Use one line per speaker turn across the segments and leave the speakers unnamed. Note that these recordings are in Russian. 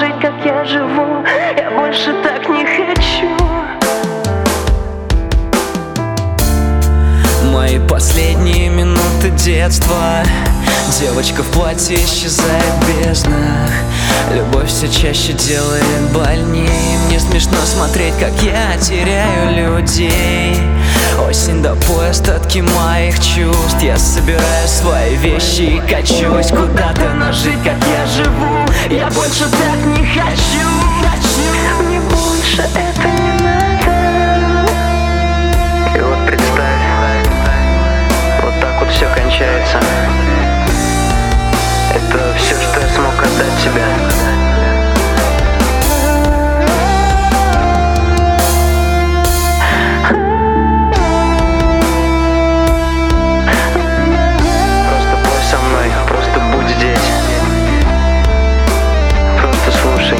жить, как я живу. Я больше так не хочу.
Мои последние минуты детства. Девочка в платье исчезает в безднах. Любовь все чаще делает больней. Мне смешно смотреть, как я теряю людей. Осень до остатки моих чувств. Я собираю свои вещи и качусь куда-то, но жить, как я живу, я больше так не хочу.
Мне больше это не надо.
И вот представь, вот так вот все кончается. Это все, что я смог отдать тебе. Просто пой со мной, просто будь здесь. Просто слушай.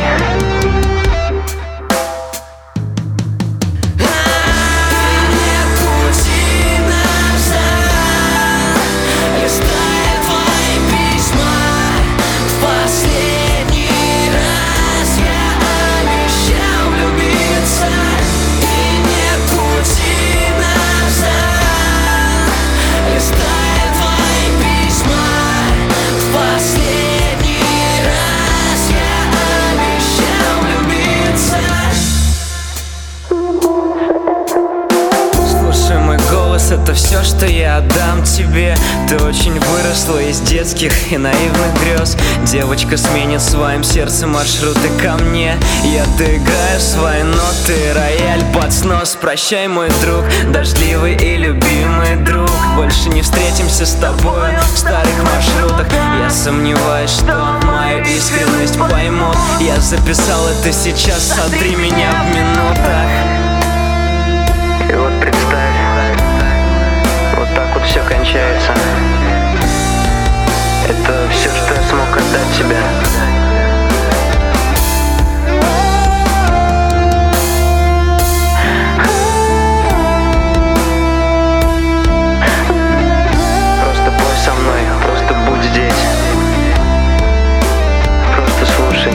Это все, что я отдам тебе. Ты очень выросла из детских и наивных грез. Девочка сменит своим сердцем маршруты ко мне. Я доиграю свои ноты, рояль под снос. Прощай, мой друг, дождливый и любимый друг. Больше не встретимся с тобой в старых маршрутах. Я сомневаюсь, что мою искренность поймут. Я записал это сейчас, сотри меня в минутах.
И вот представь, вот так вот все кончается. Это все, что я смог отдать тебе. Просто пой со мной, просто будь здесь. Просто слушай.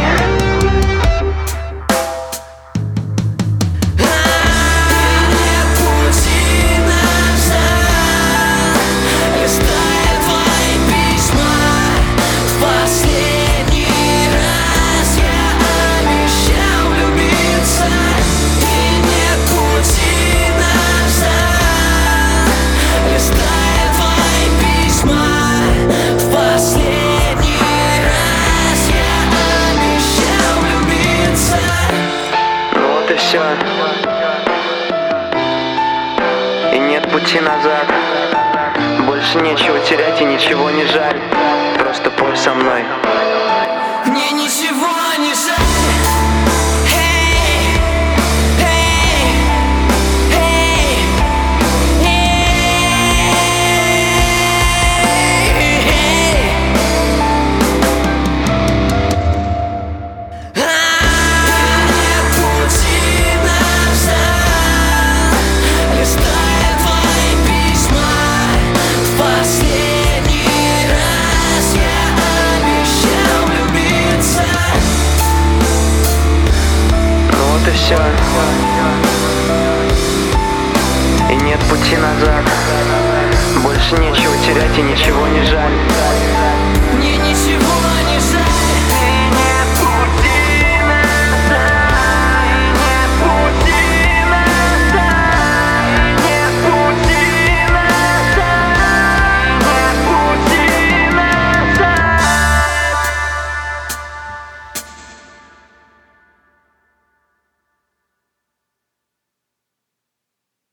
Все. И нет пути назад. Больше нечего терять и ничего не жаль. Просто пой со мной.
Мне ничего не жаль.
Все. И нет пути назад. Больше нечего терять и ничего не жаль.
Мне ничего не